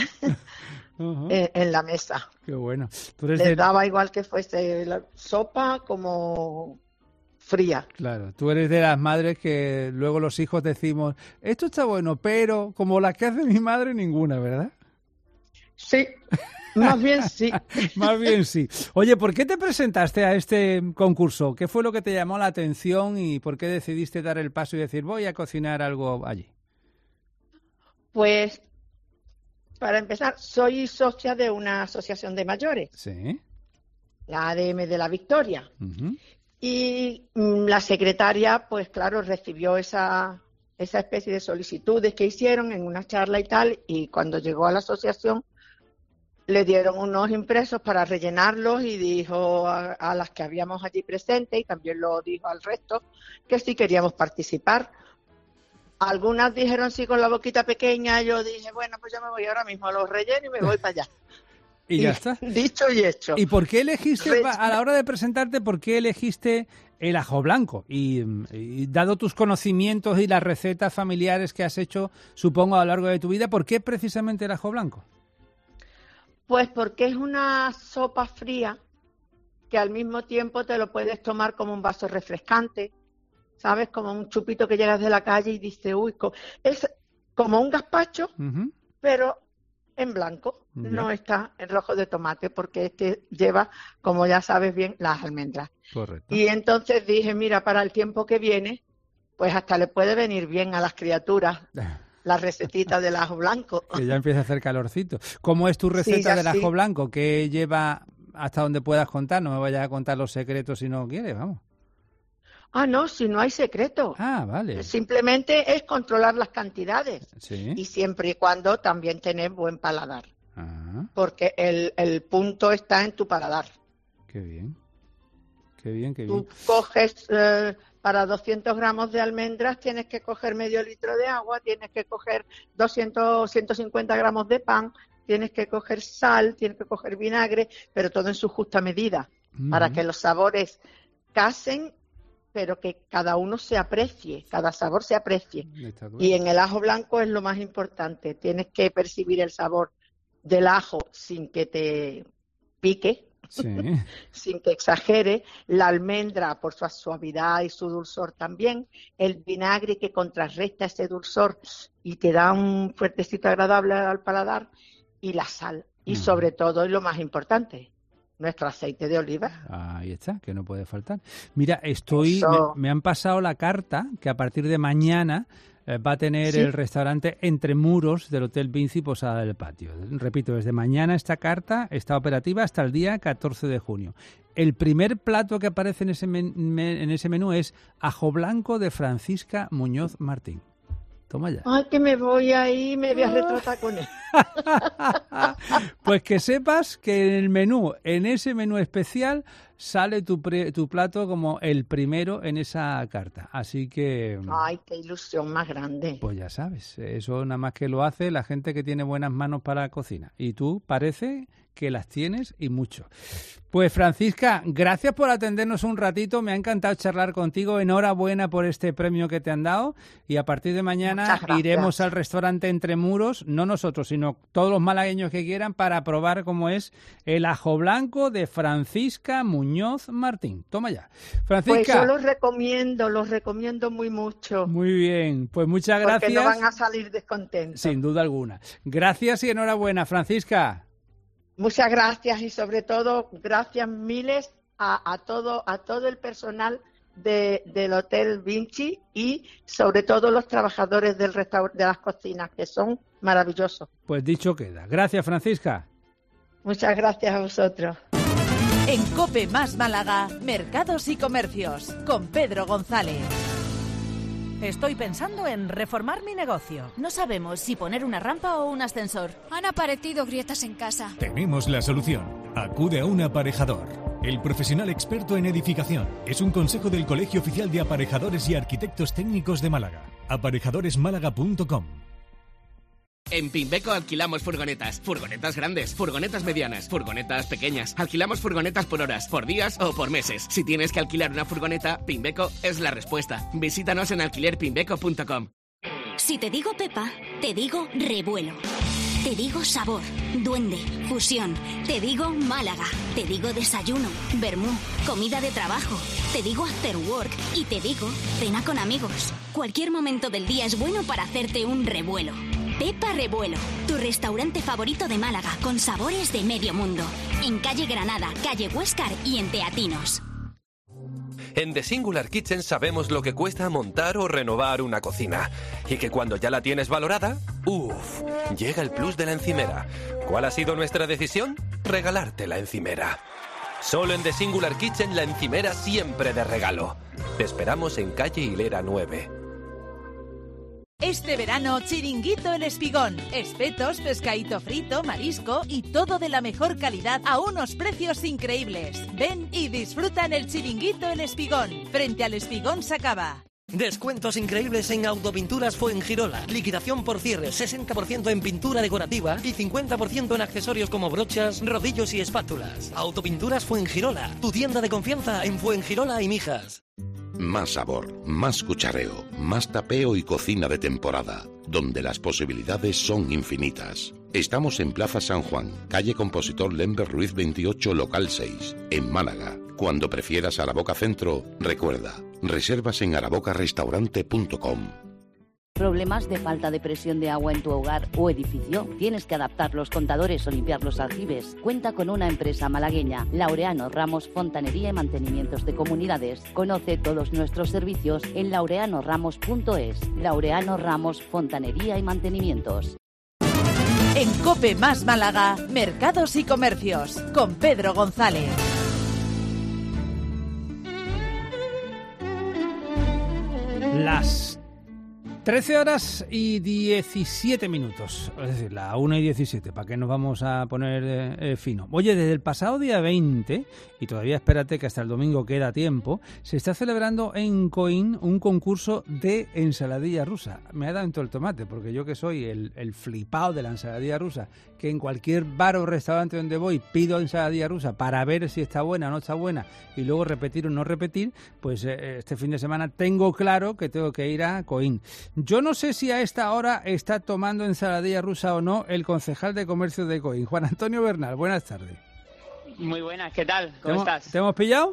en la mesa. Qué bueno. Les daba igual que fuese la sopa como fría. Claro, tú eres de las madres que luego los hijos decimos, esto está bueno, pero como la que hace mi madre, ninguna, ¿verdad? Sí, más bien sí. Más bien sí. Oye, ¿por qué te presentaste a este concurso? ¿Qué fue lo que te llamó la atención y por qué decidiste dar el paso y decir, voy a cocinar algo allí? Pues, para empezar, soy socia de una asociación de mayores. Sí. La ADM de la Victoria. Y la secretaria, pues claro, recibió esa especie de solicitudes que hicieron en una charla y tal, y cuando llegó a la asociación le dieron unos impresos para rellenarlos y dijo a las que habíamos allí presentes, y también lo dijo al resto, que sí queríamos participar. Algunas dijeron sí con la boquita pequeña, yo dije, bueno, pues yo me voy ahora mismo a los rellenos y me voy para allá. Y ya está. Dicho y hecho. ¿Y por qué elegiste, a la hora de presentarte, por qué elegiste el ajo blanco? Y dado tus conocimientos y las recetas familiares que has hecho, supongo, a lo largo de tu vida, ¿por qué precisamente el ajo blanco? Pues porque es una sopa fría que al mismo tiempo te lo puedes tomar como un vaso refrescante, ¿sabes? Como un chupito que llegas de la calle y dices, uy, es como un gazpacho, pero en blanco, no está en rojo de tomate, porque este lleva, como ya sabes bien, las almendras. Correcto. Y entonces dije, mira, para el tiempo que viene, pues hasta le puede venir bien a las criaturas la recetita del ajo blanco. Que ya empieza a hacer calorcito. ¿Cómo es tu receta del ajo blanco? ¿Qué lleva hasta donde puedas contar? No me vayas a contar los secretos si no quieres, vamos. Ah, no, si no hay secreto. Ah, vale. Simplemente es controlar las cantidades. Sí. Y siempre y cuando también tener buen paladar. Ah. Porque el punto está en tu paladar. Qué bien. Qué bien, qué Tú bien. coges, para 200 gramos de almendras tienes que coger medio litro de agua, tienes que coger 150 gramos de pan, tienes que coger sal, tienes que coger vinagre, pero todo en su justa medida, para que los sabores casen, pero que cada uno se aprecie, cada sabor se aprecie. Y en el ajo blanco es lo más importante, tienes que percibir el sabor del ajo sin que te pique, sin que exagere, la almendra por su suavidad y su dulzor también, el vinagre que contrarresta ese dulzor y te da un fuertecito agradable al paladar, y la sal, y sobre todo, y lo más importante, nuestro aceite de oliva. Ahí está, que no puede faltar. Mira, me han pasado la carta que a partir de mañana va a tener el restaurante Entre Muros del Hotel Vinci Posada del Patio. Repito, desde mañana esta carta está operativa hasta el día 14 de junio. El primer plato que aparece en ese menú es ajo blanco de Francisca Muñoz Martín. Toma ya. Ay, que me voy ahí, me voy a retratar con él. Pues que sepas que en ese menú especial, sale tu plato como el primero en esa carta. Así que... Ay, qué ilusión más grande. Pues ya sabes, eso nada más que lo hace la gente que tiene buenas manos para la cocina. Y tú parece que las tienes y mucho. Pues Francisca, gracias por atendernos un ratito. Me ha encantado charlar contigo. Enhorabuena por este premio que te han dado. Y a partir de mañana iremos al restaurante Entre Muros, no nosotros, sino todos los malagueños que quieran, para probar cómo es el ajo blanco de Francisca Muñoz Martín. Toma ya. Francisca. Pues yo los recomiendo muy mucho. Muy bien, pues muchas gracias. Porque no van a salir descontentos. Sin duda alguna. Gracias y enhorabuena, Francisca. Muchas gracias, y sobre todo gracias miles a todo el personal del Hotel Vinci, y sobre todo los trabajadores del de las cocinas, que son maravillosos. Pues dicho queda. Gracias, Francisca. Muchas gracias a vosotros. En COPE más Málaga, Mercados y Comercios, con Pedro González. Estoy pensando en reformar mi negocio. No sabemos si poner una rampa o un ascensor. Han aparecido grietas en casa. Tenemos la solución. Acude a un aparejador. El profesional experto en edificación. Es un consejo del Colegio Oficial de Aparejadores y Arquitectos Técnicos de Málaga. Aparejadoresmálaga.com. En Pimbeco alquilamos furgonetas grandes, furgonetas medianas, furgonetas pequeñas. Alquilamos furgonetas por horas, por días o por meses. Si tienes que alquilar una furgoneta, Pimbeco es la respuesta. Visítanos en alquilerpimbeco.com. Si te digo Pepa, te digo revuelo. Te digo sabor, duende, fusión. Te digo Málaga. Te digo desayuno, vermú, comida de trabajo. Te digo after work y te digo cena con amigos. Cualquier momento del día es bueno para hacerte un revuelo. Pepa Revuelo, tu restaurante favorito de Málaga, con sabores de medio mundo. En calle Granada, calle Huéscar y en Teatinos. En The Singular Kitchen sabemos lo que cuesta montar o renovar una cocina. Y que cuando ya la tienes valorada, llega el plus de la encimera. ¿Cuál ha sido nuestra decisión? Regalarte la encimera. Solo en The Singular Kitchen la encimera siempre de regalo. Te esperamos en calle Hilera 9. Este verano, Chiringuito El Espigón. Espetos, pescadito frito, marisco y todo de la mejor calidad a unos precios increíbles. Ven y disfruta en el Chiringuito El Espigón, frente al Espigón Sacaba. Descuentos increíbles en Autopinturas Fuengirola. Liquidación por cierre, 60% en pintura decorativa y 50% en accesorios como brochas, rodillos y espátulas. Autopinturas Fuengirola, tu tienda de confianza en Fuengirola y Mijas. Más sabor, más cuchareo, más tapeo y cocina de temporada, donde las posibilidades son infinitas. Estamos en Plaza San Juan, calle Compositor Lember Ruiz 28, local 6, en Málaga. Cuando prefieras Araboca Centro, recuerda, reservas en arabocarestaurante.com. ¿Problemas de falta de presión de agua en tu hogar o edificio? ¿Tienes que adaptar los contadores o limpiar los aljibes? Cuenta con una empresa malagueña, Laureano Ramos Fontanería y Mantenimientos de Comunidades. Conoce todos nuestros servicios en laureanoramos.es. Laureano Ramos Fontanería y Mantenimientos. En COPE Más Málaga, Mercados y Comercios, con Pedro González. Las 13 horas y 17 minutos, es decir, la 1 y 17, ¿para qué nos vamos a poner fino? Oye, desde el pasado día 20, y todavía espérate que hasta el domingo queda tiempo, se está celebrando en Coín un concurso de ensaladilla rusa. Me ha dado en todo el tomate, porque yo que soy el flipado de la ensaladilla rusa, que en cualquier bar o restaurante donde voy pido ensaladilla rusa para ver si está buena o no está buena, y luego repetir o no repetir, pues este fin de semana tengo claro que tengo que ir a Coín. Yo no sé si a esta hora está tomando ensaladilla rusa o no el concejal de comercio de Coín, Juan Antonio Bernal. Buenas tardes. Muy buenas, ¿qué tal? ¿Cómo estás? ¿Te hemos pillado?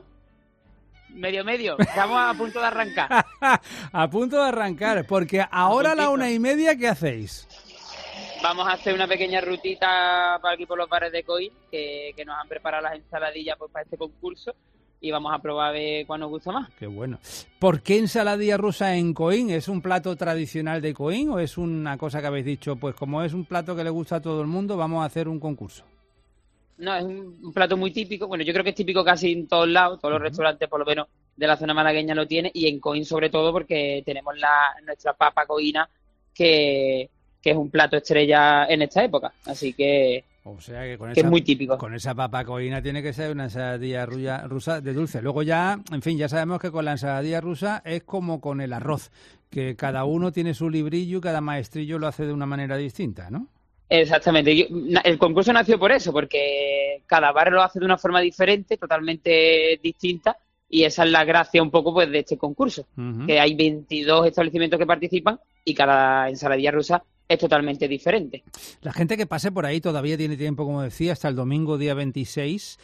Medio. Estamos a punto de arrancar. A punto de arrancar, porque ahora a la 1:30, ¿qué hacéis? Vamos a hacer una pequeña rutita para aquí por los bares de Coín, que nos han preparado las ensaladillas pues, para este concurso. Y vamos a probar a ver cuál nos gusta más. Qué bueno. ¿Por qué ensaladilla rusa en Coín? ¿Es un plato tradicional de Coín o es una cosa que habéis dicho, pues como es un plato que le gusta a todo el mundo, vamos a hacer un concurso? No, es un plato muy típico. Bueno, yo creo que es típico casi en todos lados. Todos los restaurantes, por lo menos, de la zona malagueña lo tienen. Y en Coín, sobre todo, porque tenemos nuestra papa coína, que es un plato estrella en esta época. Así que... O sea que es muy típico. Con esa papa coína tiene que ser una ensaladilla rusa de dulce. Luego ya, en fin, ya sabemos que con la ensaladilla rusa es como con el arroz, que cada uno tiene su librillo y cada maestrillo lo hace de una manera distinta, ¿no? Exactamente. El concurso nació por eso, porque cada bar lo hace de una forma diferente, totalmente distinta, y esa es la gracia un poco pues de este concurso, que hay 22 establecimientos que participan y cada ensaladilla rusa es totalmente diferente. La gente que pase por ahí todavía tiene tiempo, como decía, hasta el domingo día 26.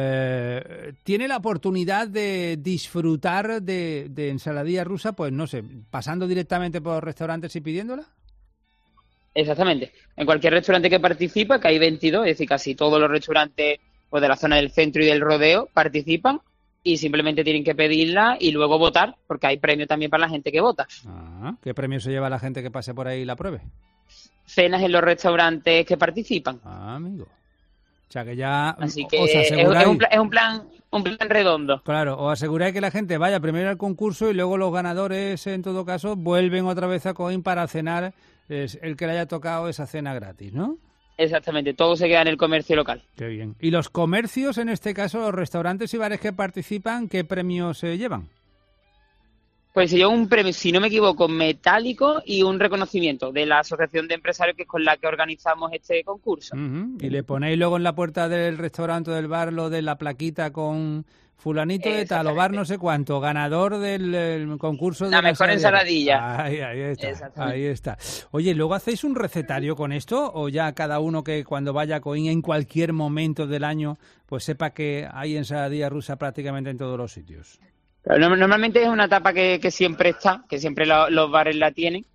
¿Tiene la oportunidad de disfrutar de ensaladilla rusa? Pues no sé, pasando directamente por los restaurantes y pidiéndola. Exactamente. En cualquier restaurante que participa, que hay 22, es decir, casi todos los restaurantes pues, de la zona del centro y del rodeo participan y simplemente tienen que pedirla y luego votar, porque hay premio también para la gente que vota. ¿Qué premio se lleva la gente que pase por ahí y la pruebe? Cenas en los restaurantes que participan. Amigo. O sea que ya Así que os aseguráis... es un plan redondo. Claro, os aseguráis que la gente vaya primero al concurso y luego los ganadores, en todo caso, vuelven otra vez a Coín para cenar el que le haya tocado esa cena gratis, ¿no? Exactamente, todo se queda en el comercio local. Qué bien. ¿Y los comercios, en este caso, los restaurantes y bares que participan, qué premios se llevan? Pues se lleva un premio, si no me equivoco, metálico y un reconocimiento de la Asociación de Empresarios, que es con la que organizamos este concurso. Y le ponéis luego en la puerta del restaurante o del bar lo de la plaquita con fulanito de tal o bar no sé cuánto, ganador del concurso de la mejor ensaladilla. Ahí está, ahí está. Oye, ¿luego hacéis un recetario con esto o ya cada uno que cuando vaya a Coín en cualquier momento del año pues sepa que hay ensaladilla rusa prácticamente en todos los sitios? Normalmente es una tapa que siempre está, que siempre los bares la tienen,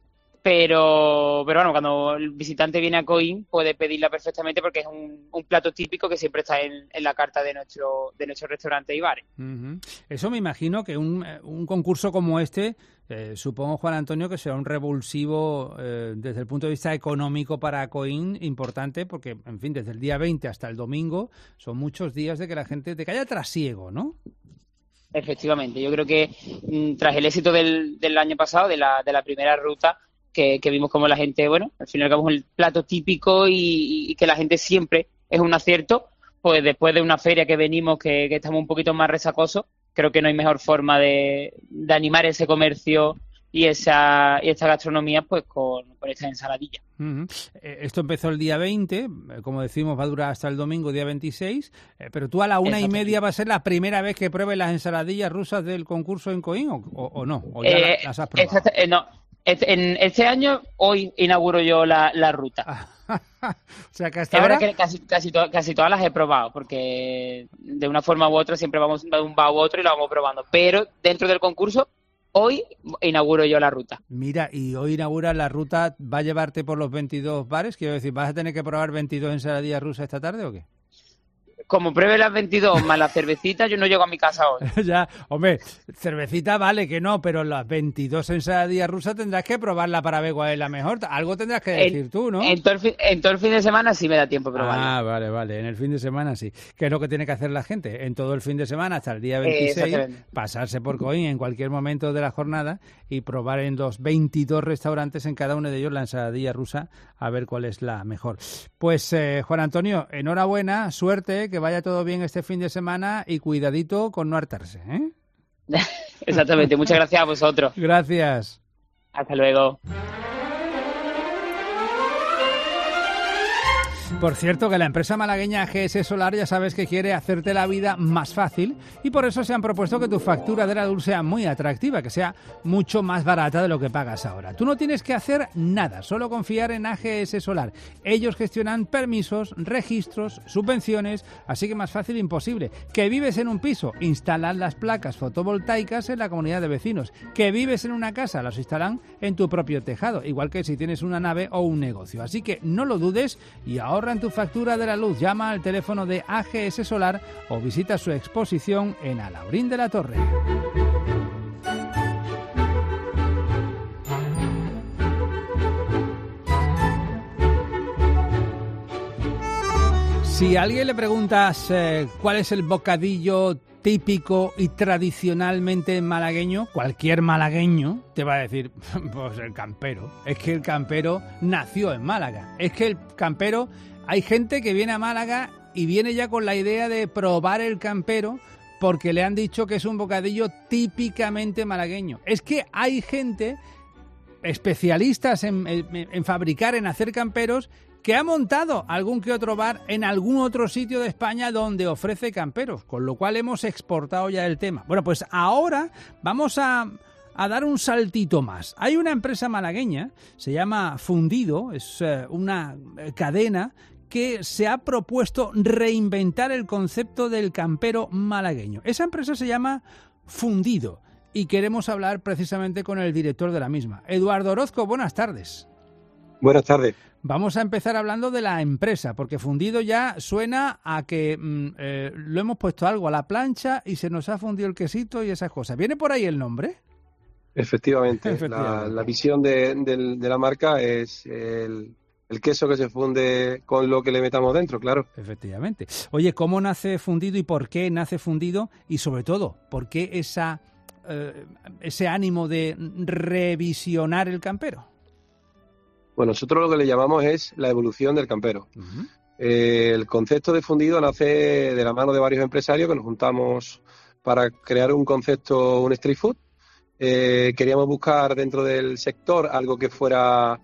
pero bueno, cuando el visitante viene a Coín puede pedirla perfectamente porque es un plato típico que siempre está en la carta de nuestro restaurante y bares. Eso me imagino que un concurso como este, supongo, Juan Antonio, que será un revulsivo desde el punto de vista económico para Coín importante, porque, en fin, desde el día 20 hasta el domingo son muchos días de que haya trasiego, ¿no? Efectivamente, yo creo que tras el éxito del año pasado, de la primera ruta, que vimos como la gente, bueno, al final acabamos el plato típico y que la gente siempre es un acierto, pues después de una feria que venimos que estamos un poquito más resacosos, creo que no hay mejor forma de animar ese comercio y esta gastronomía pues con esta ensaladilla. Esto empezó el día 20, como decimos va a durar hasta el domingo, día 26, pero tú a la 1:30 va a ser la primera vez que pruebes las ensaladillas rusas del concurso en Coín, ¿o no? ¿O ya las has probado? No, este año, hoy inauguro yo la ruta. O sea que hasta es ahora... verdad que casi todas las he probado, porque de una forma u otra siempre vamos de un bar u otro y lo vamos probando, pero dentro del concurso hoy inauguro yo la ruta. Mira, y hoy inauguras la ruta, ¿va a llevarte por los 22 bares? Quiero decir, ¿vas a tener que probar 22 ensaladillas rusas esta tarde o qué? Como pruebe las 22 más la cervecita, yo no llego a mi casa hoy. Ya, hombre, cervecita vale que no, pero las 22 ensaladillas rusas tendrás que probarla para ver cuál es la mejor. Algo tendrás que decir tú, ¿no? En todo el fin de semana sí me da tiempo probarla. Vale, en el fin de semana sí. ¿Qué es lo que tiene que hacer la gente? En todo el fin de semana, hasta el día 26, pasarse por Coín en cualquier momento de la jornada y probar en los 22 restaurantes, en cada uno de ellos, la ensaladilla rusa, a ver cuál es la mejor. Pues, Juan Antonio, enhorabuena, suerte, que vaya todo bien este fin de semana y cuidadito con no hartarse, ¿eh? Exactamente, muchas gracias a vosotros. Gracias. Hasta luego. Por cierto, que la empresa malagueña AGS Solar ya sabes que quiere hacerte la vida más fácil y por eso se han propuesto que tu factura de la luz sea muy atractiva, que sea mucho más barata de lo que pagas ahora. Tú no tienes que hacer nada, solo confiar en AGS Solar. Ellos gestionan permisos, registros, subvenciones, así que más fácil imposible. Que vives en un piso, instalan las placas fotovoltaicas en la comunidad de vecinos. Que vives en una casa, las instalan en tu propio tejado, igual que si tienes una nave o un negocio. Así que no lo dudes y ahorra en tu factura de la luz. Llama al teléfono de AGS Solar o visita su exposición en Alaurín de la Torre. Si a alguien le preguntas cuál es el bocadillo típico y tradicionalmente malagueño, cualquier malagueño te va a decir, pues el campero. Es que el campero nació en Málaga. Es que el campero, hay gente que viene a Málaga y viene ya con la idea de probar el campero porque le han dicho que es un bocadillo típicamente malagueño. Es que hay gente, especialistas en fabricar, en hacer camperos, que ha montado algún que otro bar en algún otro sitio de España donde ofrece camperos, con lo cual hemos exportado ya el tema. Bueno, pues ahora vamos a dar un saltito más. Hay una empresa malagueña, se llama Fundido, es una cadena que se ha propuesto reinventar el concepto del campero malagueño. Esa empresa se llama Fundido y queremos hablar precisamente con el director de la misma. Eduardo Orozco, buenas tardes. Buenas tardes. Vamos a empezar hablando de la empresa, porque Fundido ya suena a que lo hemos puesto algo a la plancha y se nos ha fundido el quesito y esas cosas. ¿Viene por ahí el nombre? Efectivamente. La visión de la marca es el queso que se funde con lo que le metamos dentro, claro. Efectivamente. Oye, ¿cómo nace Fundido y por qué nace Fundido? Y sobre todo, ¿por qué ese ánimo de revisionar el campero? Bueno, nosotros lo que le llamamos es la evolución del campero. Uh-huh. El concepto de Fundido nace de la mano de varios empresarios que nos juntamos para crear un concepto, un street food. Queríamos buscar dentro del sector algo que fuera,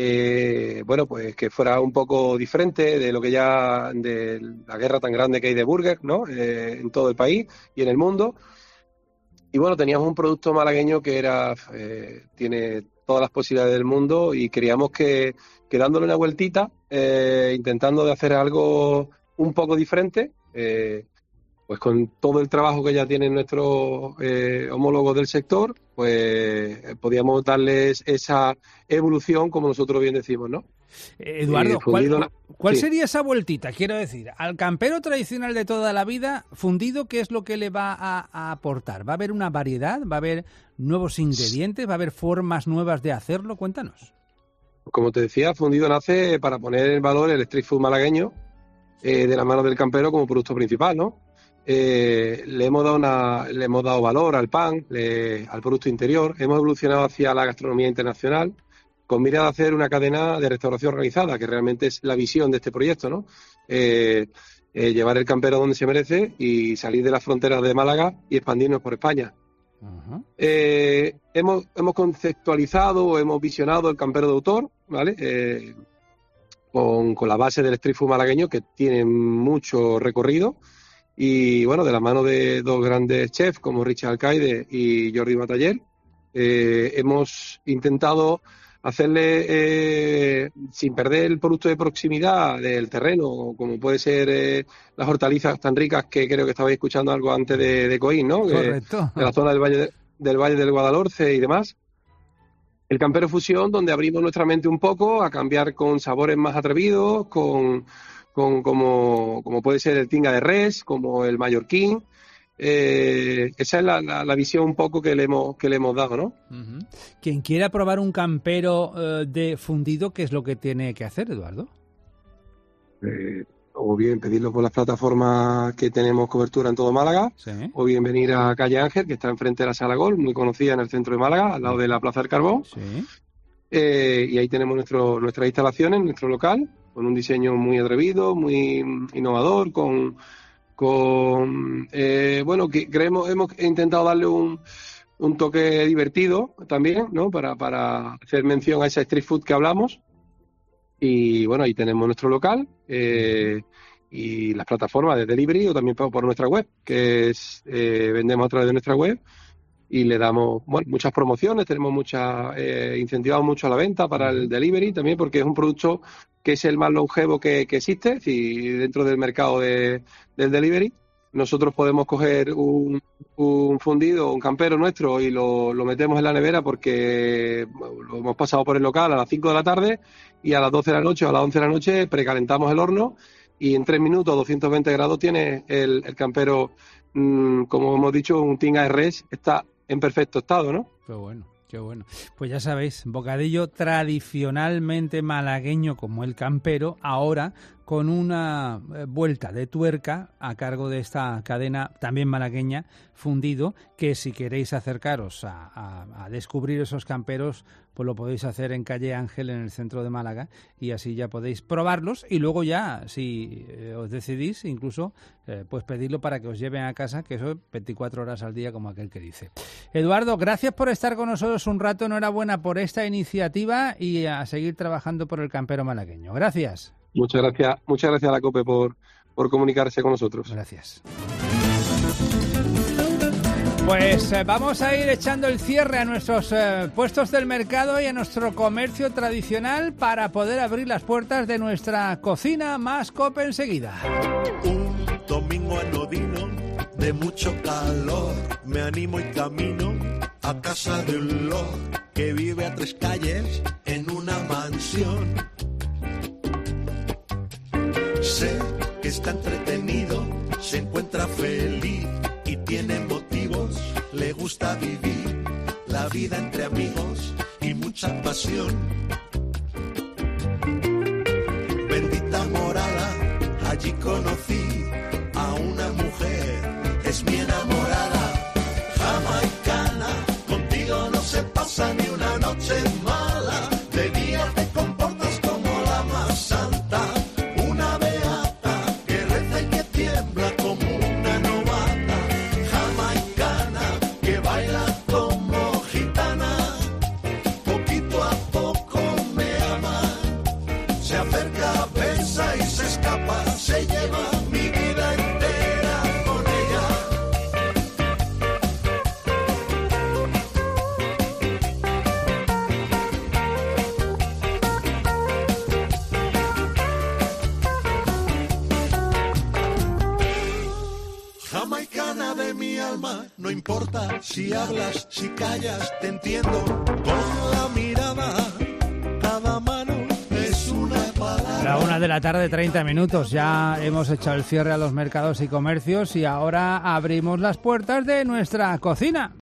pues que fuera un poco diferente de lo que ya, de la guerra tan grande que hay de burger, ¿no? En todo el país y en el mundo. Y bueno, teníamos un producto malagueño que tiene todas las posibilidades del mundo y creíamos que dándole una vueltita, intentando de hacer algo un poco diferente, pues con todo el trabajo que ya tienen nuestros homólogos del sector, pues podíamos darles esa evolución, como nosotros bien decimos, ¿no? Eduardo, ¿cuál sería esa vueltita? Quiero decir, al campero tradicional de toda la vida, Fundido, ¿qué es lo que le va a aportar? ¿Va a haber una variedad? ¿Va a haber nuevos ingredientes? ¿Va a haber formas nuevas de hacerlo? Cuéntanos. Como te decía, Fundido nace para poner en valor el street food malagueño de la mano del campero como producto principal, ¿no? Le hemos dado valor al pan, al producto interior. Hemos evolucionado hacia la gastronomía internacional con mira a hacer una cadena de restauración organizada, que realmente es la visión de este proyecto, ¿no? Llevar el campero donde se merece y salir de las fronteras de Málaga y expandirnos por España. Hemos conceptualizado, hemos visionado el campero de autor, ¿vale? Con la base del street food malagueño, que tiene mucho recorrido, y bueno, de la mano de dos grandes chefs como Richard Alcaide y Jordi Bataller, hemos intentado hacerle, sin perder el producto de proximidad del terreno, como puede ser las hortalizas tan ricas que creo que estabais escuchando algo antes de Coín, ¿no? Correcto. De la zona del Valle del Guadalhorce y demás. El campero fusión, donde abrimos nuestra mente un poco a cambiar con sabores más atrevidos, como puede ser el tinga de res, como el mallorquín. Esa es la visión un poco que le hemos dado, ¿no? Quien quiera probar un campero de fundido, ¿qué es lo que tiene que hacer, Eduardo? O bien pedirlo por las plataformas que tenemos cobertura en todo Málaga, sí. O bien venir a Calle Ángel, que está enfrente de la Sala Gol, muy conocida en el centro de Málaga, al lado de la Plaza del Carbón. Sí. Y ahí tenemos nuestras instalaciones, nuestro local, con un diseño muy atrevido, muy innovador, bueno, que creemos, hemos intentado darle un toque divertido también, ¿no? Para hacer mención a ese street food que hablamos. Y bueno, ahí tenemos nuestro local y las plataformas de delivery, o también por nuestra web, que es vendemos a través de nuestra web y le damos muchas promociones, tenemos incentivamos mucho a la venta para el delivery también, porque es un producto que es el más longevo que existe, y dentro del mercado del delivery. Nosotros podemos coger un fundido, un campero nuestro, y lo metemos en la nevera, porque lo hemos pasado por el local a las 5 de la tarde, y a las 12 de la noche o a las 11 de la noche precalentamos el horno, y en 3 minutos, 220 grados, tiene el campero, como hemos dicho, un tinga de res, está en perfecto estado, ¿no? Qué bueno. Qué bueno. Pues ya sabéis, bocadillo tradicionalmente malagueño como el campero, ahora con una vuelta de tuerca a cargo de esta cadena también malagueña, Fundido, que si queréis acercaros a descubrir esos camperos, pues lo podéis hacer en Calle Ángel, en el centro de Málaga, y así ya podéis probarlos, y luego ya, si os decidís, incluso pues pedirlo para que os lleven a casa, que eso es 24 horas al día, como aquel que dice. Eduardo, gracias por estar con nosotros un rato, enhorabuena por esta iniciativa, y a seguir trabajando por el campero malagueño. Gracias. Muchas gracias a la COPE por comunicarse con nosotros. Gracias. Pues vamos a ir echando el cierre a nuestros puestos del mercado y a nuestro comercio tradicional para poder abrir las puertas de nuestra cocina. Más COPE enseguida. Un domingo anodino de mucho calor, me animo y camino a casa de un lord que vive a 3 calles en una mansión. Sé que está entretenido, se encuentra feliz y tiene motivos, le gusta vivir la vida entre amigos y mucha pasión. Bendita Morada, allí conocí a una mujer, es mi enamorada, jamaicana, contigo no se pasa ni una noche mala, de día te comportas como la más santa. Se lleva mi vida entera con ella. Jamaicana de mi alma, no importa si hablas, si callas, te entiendo con la mirada, cada mano es una palabra. La 1:30 p.m, ya hemos echado el cierre a los mercados y comercios y ahora abrimos las puertas de nuestra cocina.